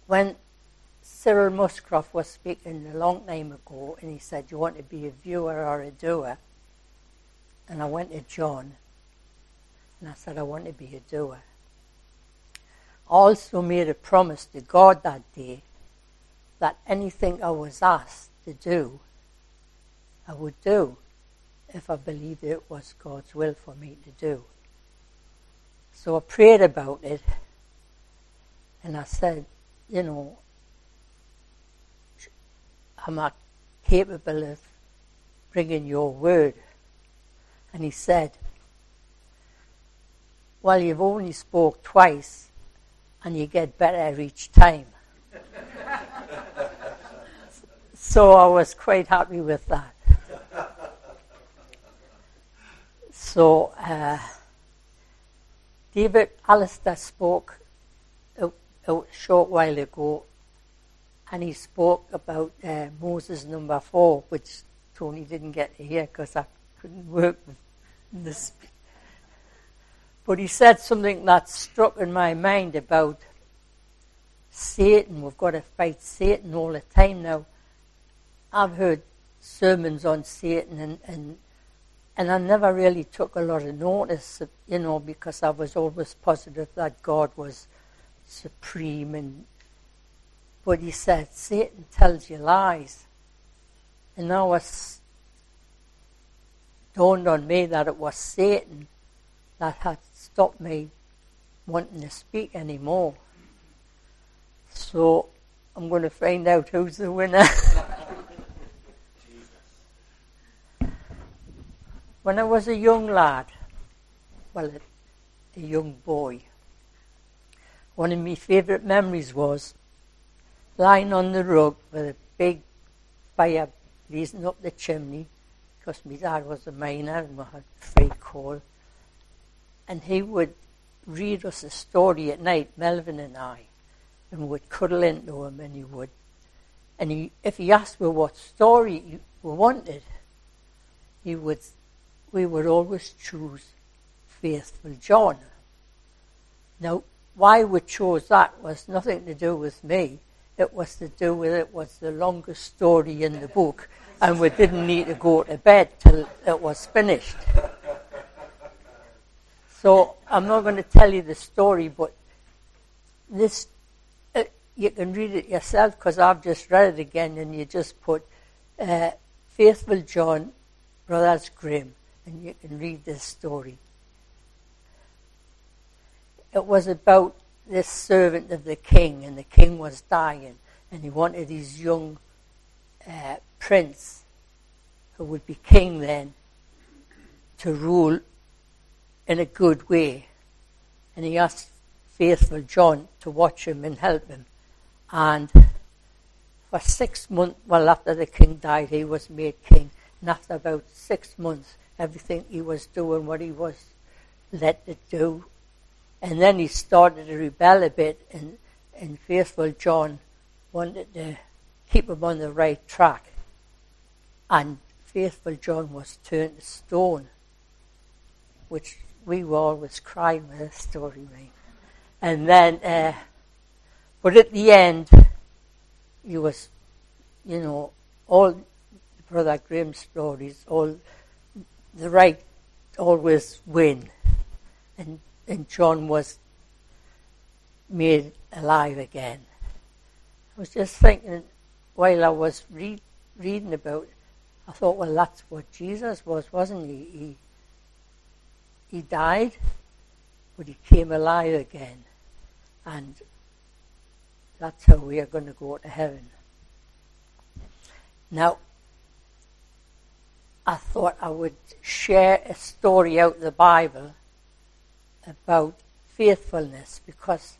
when Cyril Muscroft was speaking a long time ago, and he said, you want to be a viewer or a doer? And I went to John, and I said, I want to be a doer. I also made a promise to God that day that anything I was asked to do, I would do if I believed it was God's will for me to do. So I prayed about it, and I said, you know, am I capable of bringing your word? And he said, well, you've only spoke twice, and you get better each time. So I was quite happy with that. So David Alistair spoke a short while ago, and he spoke about Moses number 4, which Tony didn't get to hear because I couldn't work with this. But he said something that struck in my mind about Satan. We've got to fight Satan all the time now. I've heard sermons on Satan, and I never really took a lot of notice, you know, because I was always positive that God was supreme. But he said, Satan tells you lies. And now it's dawned on me that it was Satan that had stopped me wanting to speak anymore. So I'm going to find out who's the winner. When I was a young lad, well, a young boy, one of my favourite memories was lying on the rug with a big fire blazing up the chimney, because my dad was a miner and we had free coal. And he would read us a story at night, Melvin and I, and we would cuddle into him, and he would. And if he asked me what story we wanted, we would always choose Faithful John. Now, why we chose that was nothing to do with me. It was to do with it was the longest story in the book, and we didn't need to go to bed till it was finished. So I'm not going to tell you the story, but this you can read it yourself, because I've just read it again, and you just put Faithful John, Brothers Grimm, and you can read this story. It was about this servant of the king, and the king was dying, and he wanted his young prince, who would be king then, to rule in a good way. And he asked Faithful John to watch him and help him. And for 6 months, well, after the king died, he was made king. And after about 6 months, everything he was doing what he was let to do. And then he started to rebel a bit, and Faithful John wanted to keep him on the right track. And Faithful John was turned to stone, which we were always crying with this story, right? And then, but at the end, he was, you know, all Brother Grimm's stories, all the right always win. And John was made alive again. I was just thinking, while I was reading about it, I thought, well, that's what Jesus was, wasn't he? He died, but he came alive again. And that's how we are going to go to heaven. Now, I thought I would share a story out of the Bible about faithfulness, because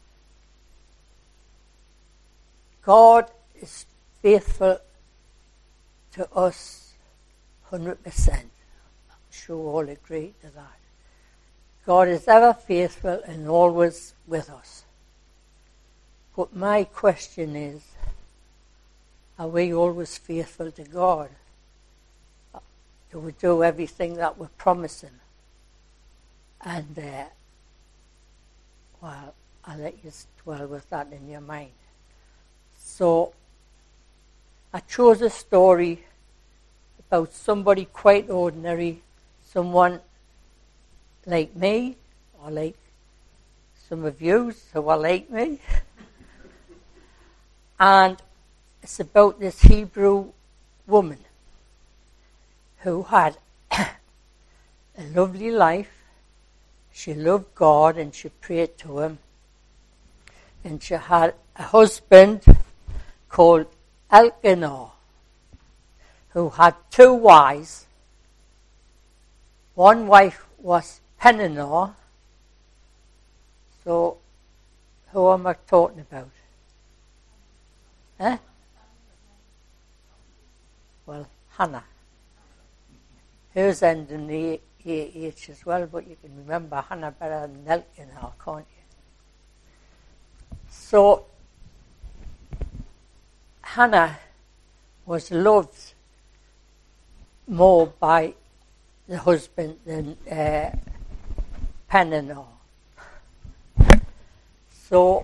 God is faithful to us 100%. I'm sure we all agree to that. God is ever faithful and always with us. But my question is, are we always faithful to God? Do we do everything that we're promising? And, well, I'll let you dwell with that in your mind. So I chose a story about somebody quite ordinary, someone like me, or like some of you who are like me. And it's about this Hebrew woman who had a lovely life. She loved God and she prayed to him. And she had a husband called Elkanah, who had 2 wives. One wife was Peninnah. So, who am I talking about? Well, Hannah. Hers ended in the A-H as well, but you can remember Hannah better than Elkanah, can't you? So, Hannah was loved more by the husband than Peninnah. So,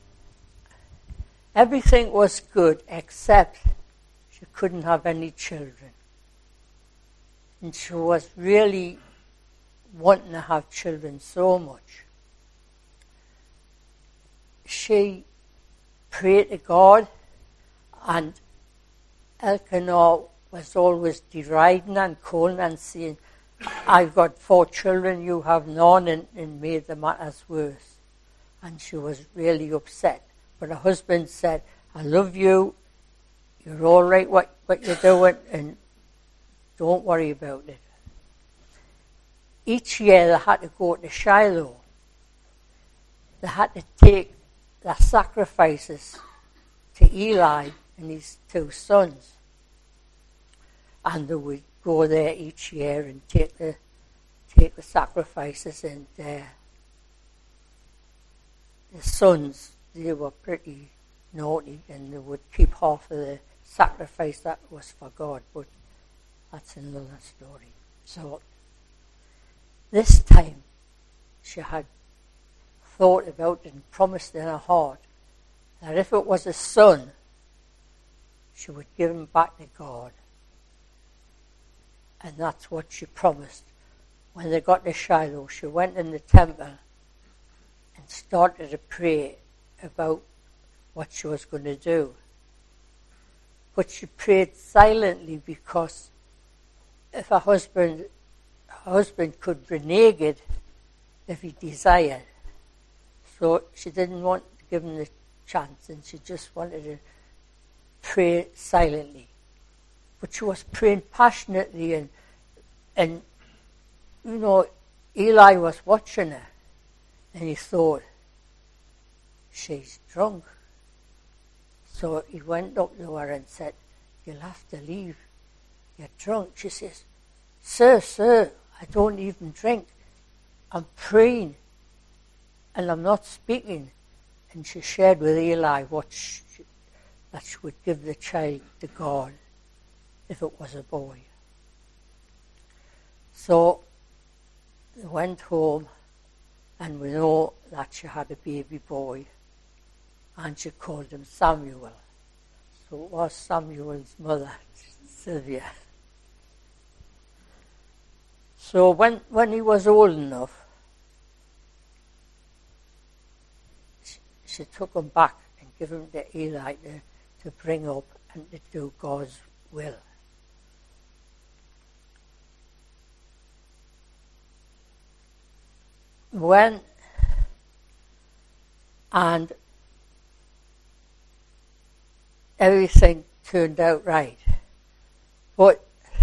everything was good except she couldn't have any children. And she was really wanting to have children so much. She prayed to God, and Elkanah was always deriding and calling and saying, I've got 4 children, you have none, and made the matters worse. And she was really upset. But her husband said, I love you, you're all right what you're doing, and don't worry about it. Each year they had to go to Shiloh. They had to take their sacrifices to Eli and his 2 sons. And they would go there each year and take the sacrifices, and the sons, they were pretty naughty, and they would keep half of the sacrifice that was for God, but that's another story. So this time she had thought about it and promised in her heart that if it was a son, she would give him back to God. And that's what she promised. When they got to Shiloh, she went in the temple and started to pray about what she was going to do. But she prayed silently because if her husband could renege it if he desired. So she didn't want to give him the chance, and she just wanted to pray silently. But she was praying passionately, and you know, Eli was watching her, and he thought, she's drunk. So he went up to her and said, you'll have to leave. You're drunk. She says, Sir, I don't even drink. I'm praying, and I'm not speaking. And she shared with Eli that she would give the child to God if it was a boy. So they went home, and we know that she had a baby boy, and she called him Samuel. So it was Samuel's mother, Sylvia. So when he was old enough, she took him back and gave him to Eli to bring up and to do God's will. And everything turned out right. But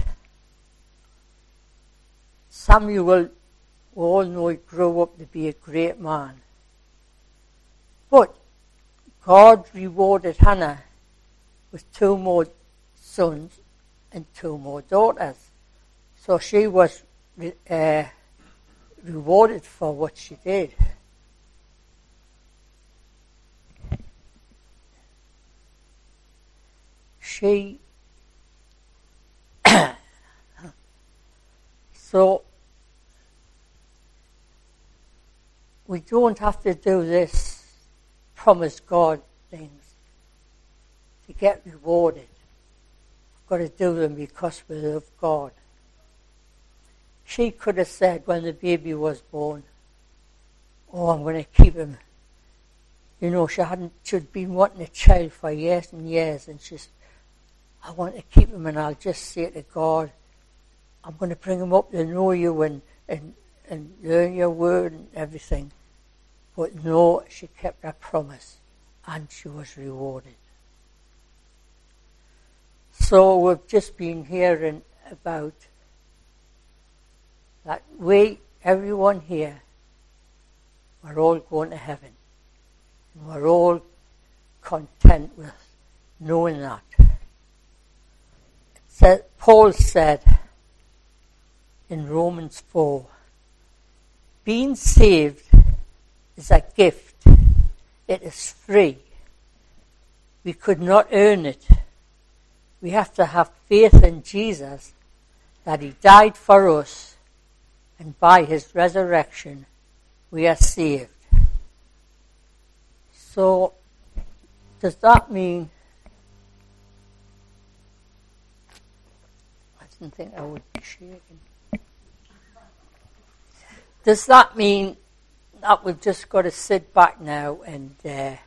Samuel, we all know, he grew up to be a great man. But God rewarded Hannah with 2 more sons and 2 more daughters. So she was rewarded for what she did. So we don't have to do this promise God things. to get rewarded. We've got to do them because we love God. She could have said when the baby was born, oh, I'm going to keep him. You know, she'd been wanting a child for years and years, and she's, I want to keep him, and I'll just say to God, I'm going to bring him up to know you and learn your word and everything. But no, she kept her promise, and she was rewarded. So we've just been hearing about that everyone here, we're all going to heaven. And we're all content with knowing that. Paul said in Romans 4, being saved is a gift. It is free. We could not earn it. We have to have faith in Jesus, that he died for us, and by his resurrection we are saved. So, does that mean, I didn't think I would be shaking. Does that mean that we've just got to sit back now and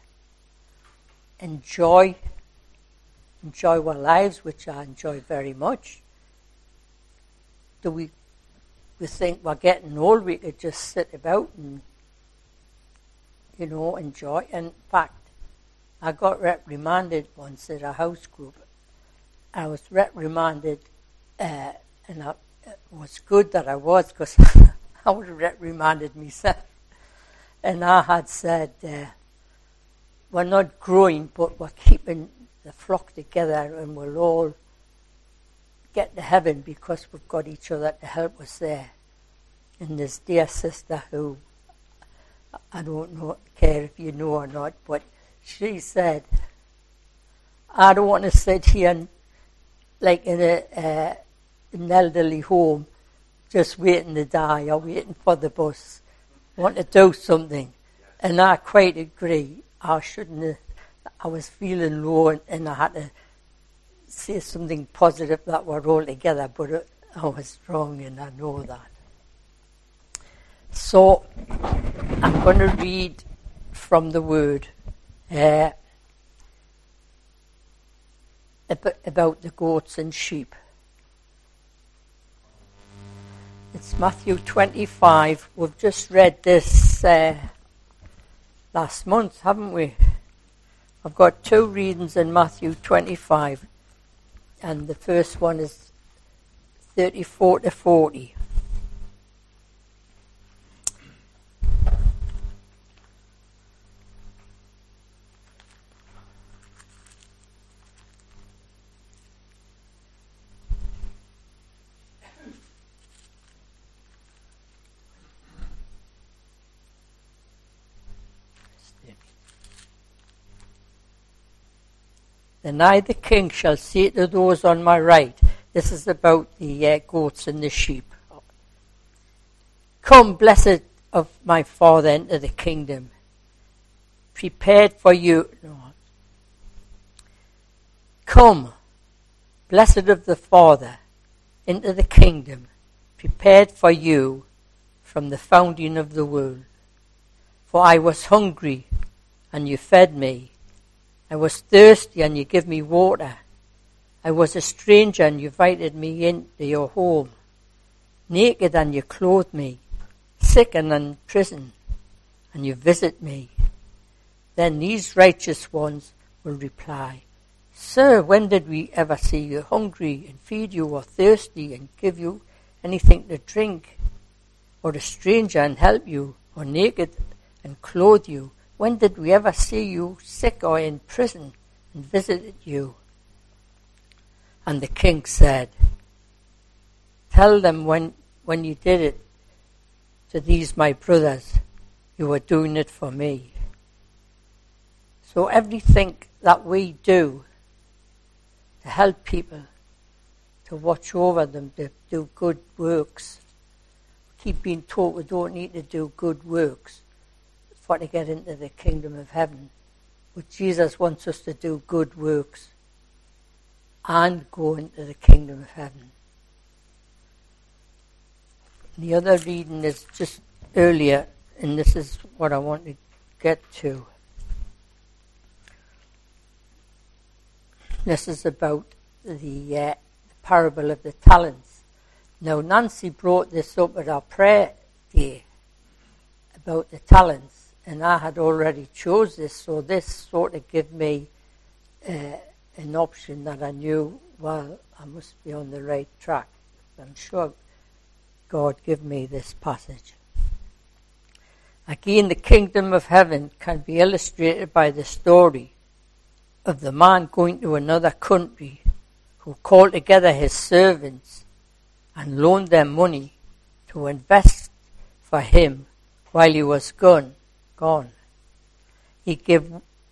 enjoy our lives, which I enjoy very much? Do we think we're getting old, we could just sit about and, enjoy? In fact, I got reprimanded once at a house group. I was reprimanded, and it was good that I was, because I would have reprimanded myself. And I had said, we're not growing, but we're keeping the flock together, and we'll all get to heaven because we've got each other to help us there. And this dear sister who, I don't care if you know or not, but she said, I don't want to sit here like in an elderly home just waiting to die or waiting for the bus. I want to do something. And I quite agree. I shouldn't have. I was feeling low, and I had to say something positive that we're all together, but I was wrong, and I know that. So I'm going to read from the Word about the goats and sheep. It's Matthew 25. We've just read this last month, haven't we? I've got 2 readings in Matthew 25, and the first one is 34 to 40. Then I, the king, shall say to those on my right, this is about the goats and the sheep, come, blessed of my Father, into the kingdom, prepared for you. No. Come, blessed of the Father, into the kingdom, prepared for you from the founding of the world. For I was hungry, and you fed me. I was thirsty, and you gave me water. I was a stranger, and you invited me into your home. Naked, and you clothed me. Sick and in prison, and you visit me. Then these righteous ones will reply, Sir, when did we ever see you hungry and feed you, or thirsty and give you anything to drink? Or a stranger and help you, or naked and clothe you? When did we ever see you sick or in prison and visited you? And the king said, Tell them when you did it to these my brothers, you were doing it for me. So everything that we do to help people, to watch over them, to do good works, keep being taught we don't need to do good works for to get into the kingdom of heaven. But Jesus wants us to do good works and go into the kingdom of heaven. The other reading is just earlier, and this is what I want to get to. This is about the parable of the talents. Now, Nancy brought this up at our prayer day about the talents, and I had already chose this, so this sort of gave me an option that I knew, well, I must be on the right track. I'm sure God gave me this passage. Again, the kingdom of heaven can be illustrated by the story of the man going to another country who called together his servants and loaned them money to invest for him while he was gone. He gave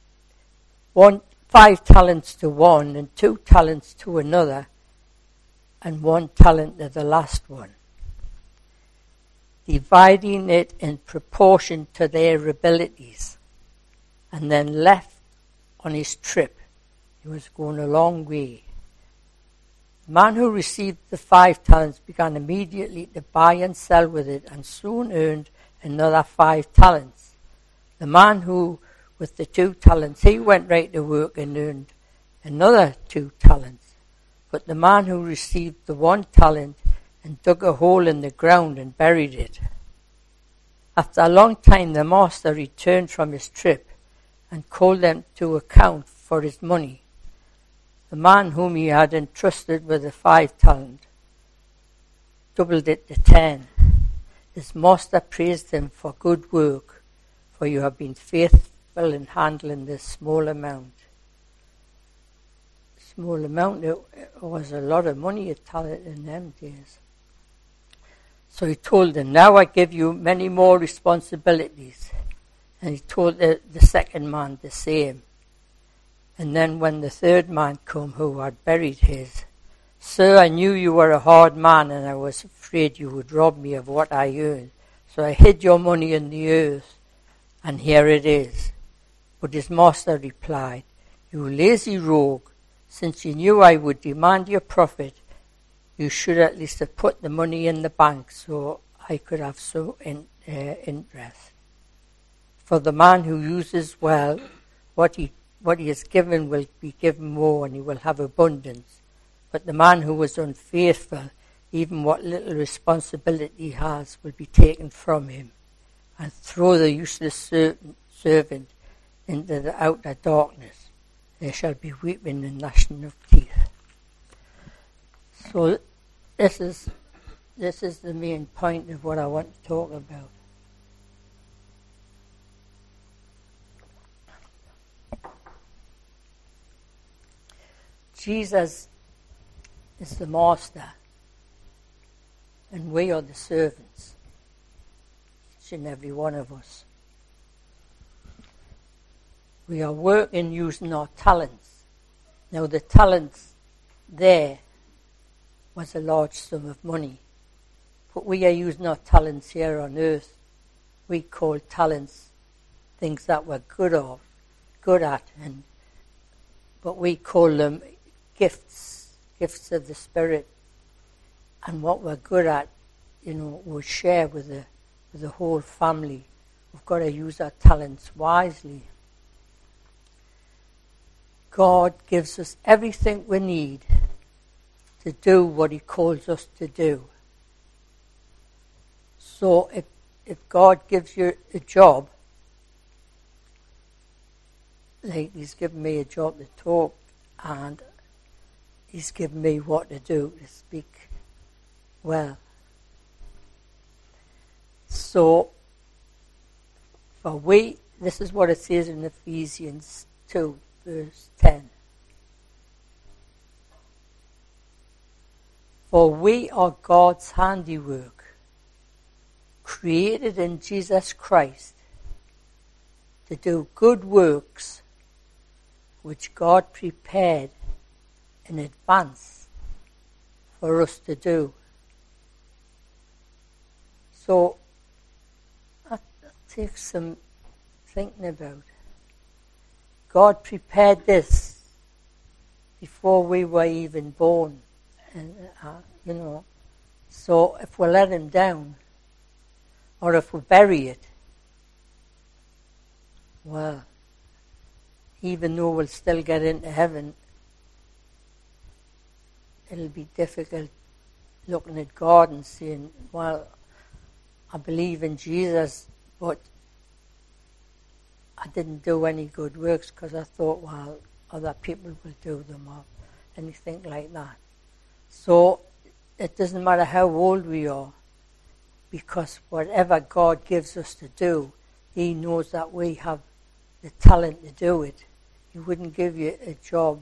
5 talents to one and 2 talents to another and 1 talent to the last one, dividing it in proportion to their abilities, and then left on his trip. He was going a long way. The man who received the 5 talents began immediately to buy and sell with it, and soon earned another 5 talents. The man who, with the 2 talents, he went right to work and earned another 2 talents. But the man who received the 1 talent and dug a hole in the ground and buried it. After a long time, the master returned from his trip and called them to account for his money. The man whom he had entrusted with the 5 talents doubled it to 10. His master praised him for good work, for you have been faithful in handling this small amount. Small amount, it was a lot of money, a talent in them days. So he told them, now I give you many more responsibilities. And he told the second man the same. And then when the third man came who had buried his, Sir, I knew you were a hard man, and I was afraid you would rob me of what I earned. So I hid your money in the earth, and here it is. But his master replied, you lazy rogue, since you knew I would demand your profit, you should at least have put the money in the bank so I could have some interest. For the man who uses well what he has given will be given more, and he will have abundance. But the man who was unfaithful, even what little responsibility he has, will be taken from him. And throw the useless servant into the outer darkness. There shall be weeping and gnashing of teeth. So this is the main point of what I want to talk about. Jesus is the master, and we are the servants, each and every one of us. We are working using our talents. Now the talents there was a large sum of money, but we are using our talents here on earth. We call talents things that we're good at, but we call them gifts of the Spirit, and what we're good at, we'll share with the whole family. We've got to use our talents wisely. God gives us everything we need to do what he calls us to do. So if God gives you a job, like he's given me a job to talk, and he's given me what to do, to speak well. So, this is what it says in Ephesians 2, verse 10. For we are God's handiwork, created in Jesus Christ to do good works which God prepared in advance for us to do. So that takes some thinking about. God prepared this before we were even born. And, so if we let him down, or if we bury it, well, even though we'll still get into heaven, it'll be difficult looking at God and saying, well, I believe in Jesus, but I didn't do any good works because I thought, well, other people will do them, or anything like that. So it doesn't matter how old we are, because whatever God gives us to do, he knows that we have the talent to do it. He wouldn't give you a job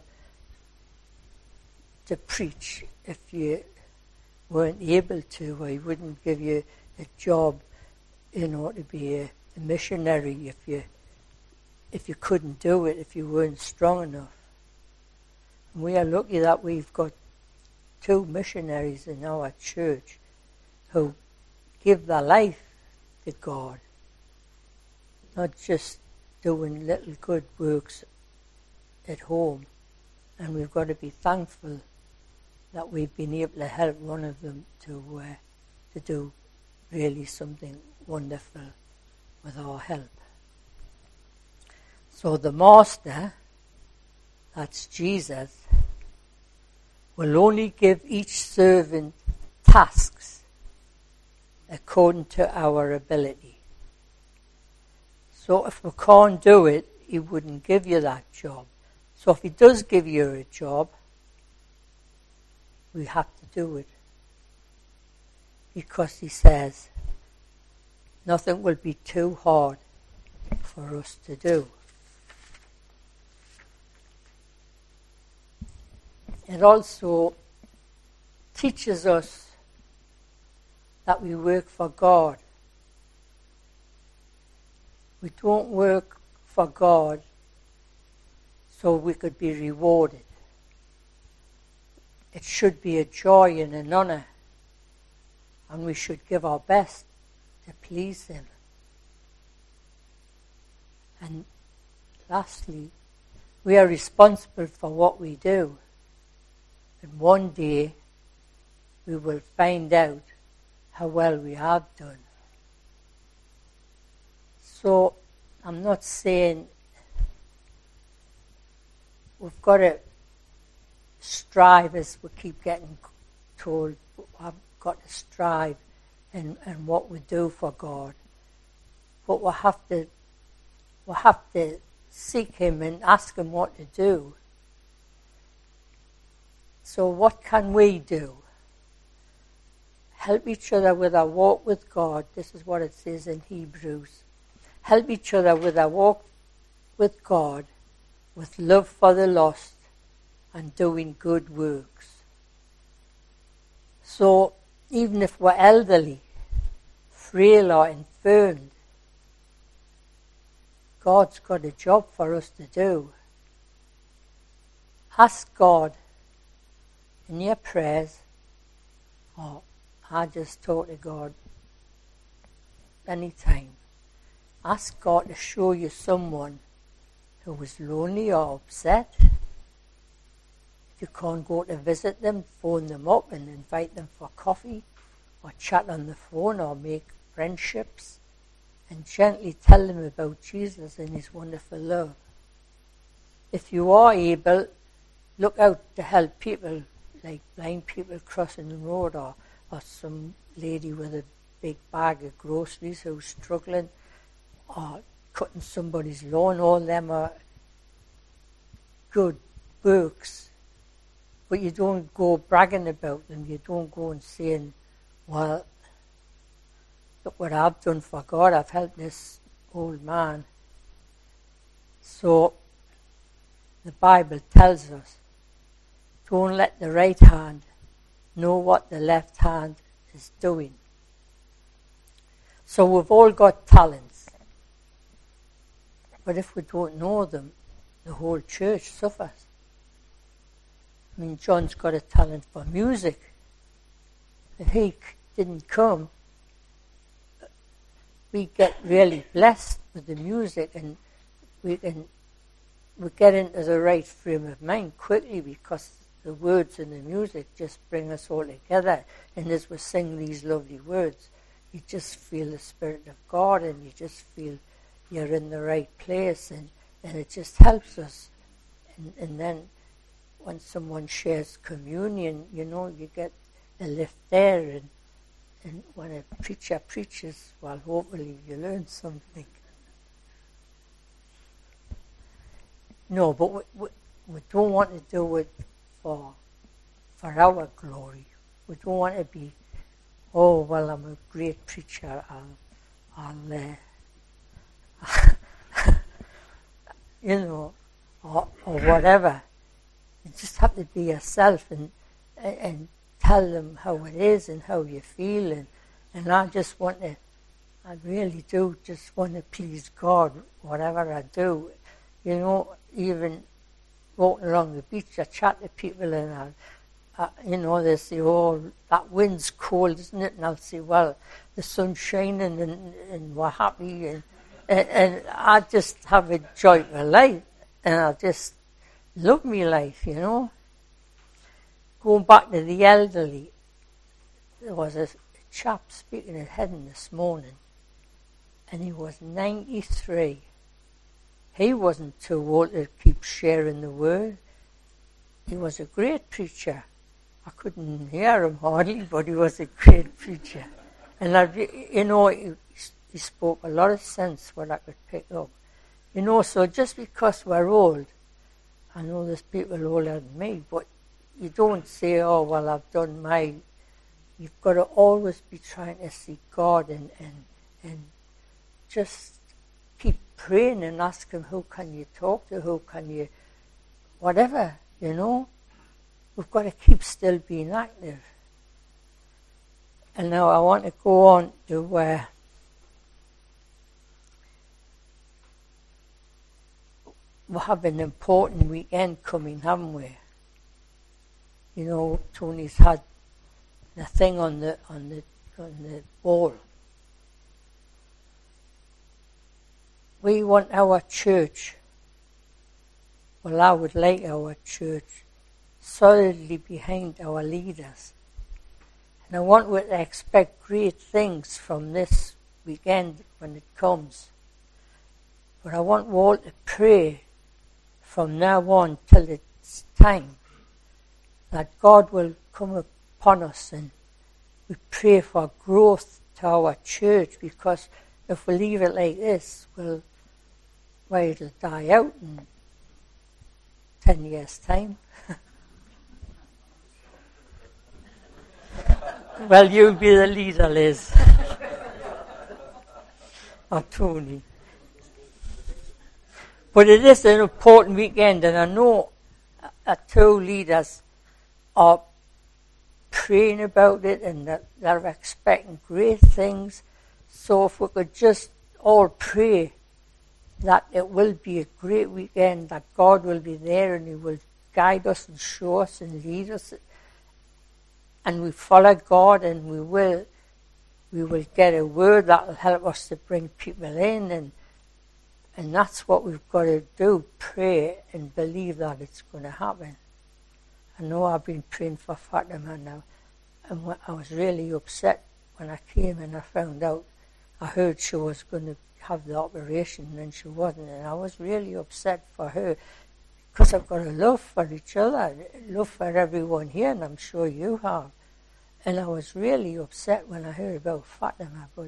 to preach if you weren't able to, or he wouldn't give you a job, to be a missionary if you couldn't do it, if you weren't strong enough. And we are lucky that we've got 2 missionaries in our church who give their life to God, not just doing little good works at home. And we've got to be thankful that we've been able to help one of them to do really something wonderful with our help. So the Master, that's Jesus, will only give each servant tasks according to our ability. So if we can't do it, he wouldn't give you that job. So if he does give you a job, we have to do it. Because he says, nothing will be too hard for us to do. It also teaches us that we work for God. We don't work for God so we could be rewarded. It should be a joy and an honor, and we should give our best to please him. And lastly, we are responsible for what we do. And one day we will find out how well we have done. So I'm not saying we've got to strive, as we keep getting told, we've got to strive in what we do for God. But we have to seek him and ask him what to do. So what can we do? Help each other with our walk with God. This is what it says in Hebrews. Help each other with our walk with God, with love for the lost, and doing good works. So even if we're elderly, frail or infirmed, God's got a job for us to do. Ask God in your prayers, or I just talk to God anytime. Ask God to show you someone who is lonely or upset. If you can't go to visit them, phone them up and invite them for coffee, or chat on the phone, or make friendships, and gently tell them about Jesus and his wonderful love. If you are able, look out to help people, like blind people crossing the road, or some lady with a big bag of groceries who's struggling, or cutting somebody's lawn. All them are good works. But you don't go bragging about them. You don't go and saying, well, look what I've done for God. I've helped this old man. So the Bible tells us, don't let the right hand know what the left hand is doing. So we've all got talents. But if we don't know them, the whole church suffers. I mean, John's got a talent for music. If he didn't come, we get really blessed with the music, and we can we get into the right frame of mind quickly because the words and the music just bring us all together. And as we sing these lovely words, you just feel the Spirit of God, and you just feel you're in the right place, and it just helps us. And then when someone shares communion, you get a lift there, and when a preacher preaches, well, hopefully you learn something. No, but we don't want to do it for our glory. We don't want to be, oh, well, I'm a great preacher, I'll or whatever. You just have to be yourself and tell them how it is and how you feel. And I really do just want to please God, whatever I do. Even walking along the beach, I chat to people and they say, oh, that wind's cold, isn't it? And I'll say, well, the sun's shining and we're happy. And I just have a joyful life. And I just love my life, Going back to the elderly, there was a chap speaking at Heading this morning, and he was 93. He wasn't too old to keep sharing the word. He was a great preacher. I couldn't hear him hardly, but he was a great preacher. And he spoke a lot of sense, what I could pick up. So just because we're old, I know there's people older than me, but you don't say, oh, well, I've done my... You've got to always be trying to seek God and just keep praying and asking who can you talk to, who can you... Whatever, We've got to keep still being active. And now I want to go on to where... we have an important weekend coming, haven't we? Tony's had the thing on the wall. We want our church, well, I would like our church solidly behind our leaders. And I want to expect great things from this weekend when it comes. But I want you all to pray from now on till it's time that God will come upon us, and we pray for growth to our church, because if we leave it like this, it'll die out in 10 years' time. Well, you'll be the leader, Liz. Or Tony. But it is an important weekend, and I know our two leaders are praying about it, and that they're expecting great things. So if we could just all pray that it will be a great weekend, that God will be there and He will guide us and show us and lead us, and we follow God, and we will get a word that will help us to bring people in, and that's what we've got to do, pray and believe that it's going to happen. I know I've been praying for Fatima now, and I was really upset when I came and I found out. I heard she was going to have the operation and she wasn't, and I was really upset for her, because I've got a love for each other, love for everyone here, and I'm sure you have. And I was really upset when I heard about Fatima, but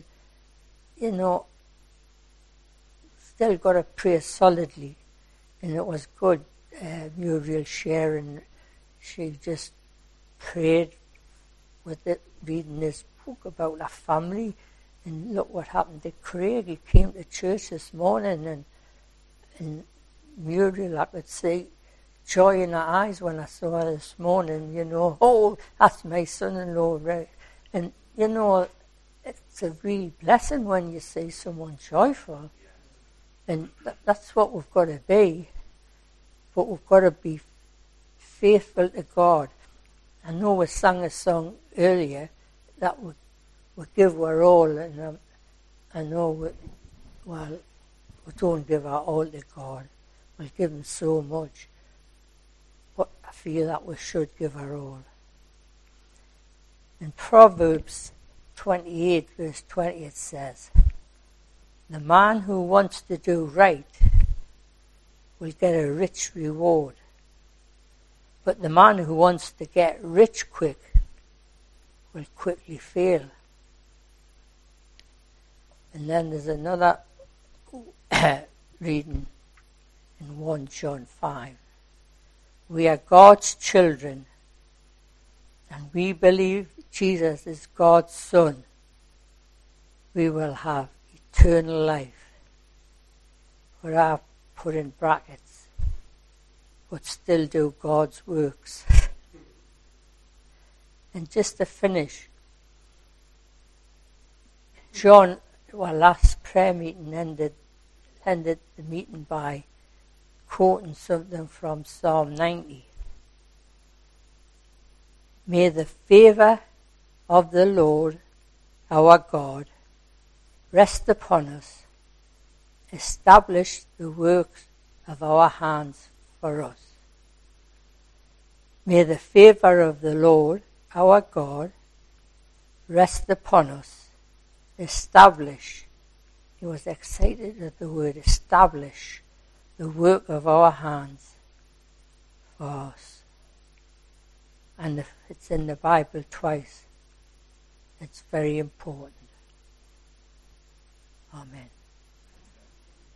still got to pray solidly. And it was good, Muriel sharing. She just prayed with it, reading this book about her family. And look what happened to Craig. He came to church this morning, and Muriel, I could see joy in her eyes when I saw her this morning, oh, that's my son-in-law, right? And, it's a real blessing when you see someone joyful. And that's what we've got to be. But we've got to be faithful to God. I know we sang a song earlier that we give our all, and I know we don't give our all to God. We've given so much, but I feel that we should give our all. In Proverbs 28 verse 20 it says, "The man who wants to do right will get a rich reward, but the man who wants to get rich quick will quickly fail." And then there's another reading in 1 John 5. "We are God's children, and we believe Jesus is God's Son. We will have eternal life." But I've put in brackets, "but still do God's works." And just to finish, John, our last prayer meeting, ended the meeting by quoting something from Psalm 90. "May the favour of the Lord our God rest upon us, establish the works of our hands for us." May the favour of the Lord our God rest upon us, establish. He was excited at the word establish, the work of our hands for us. And if it's in the Bible twice, it's very important. Amen.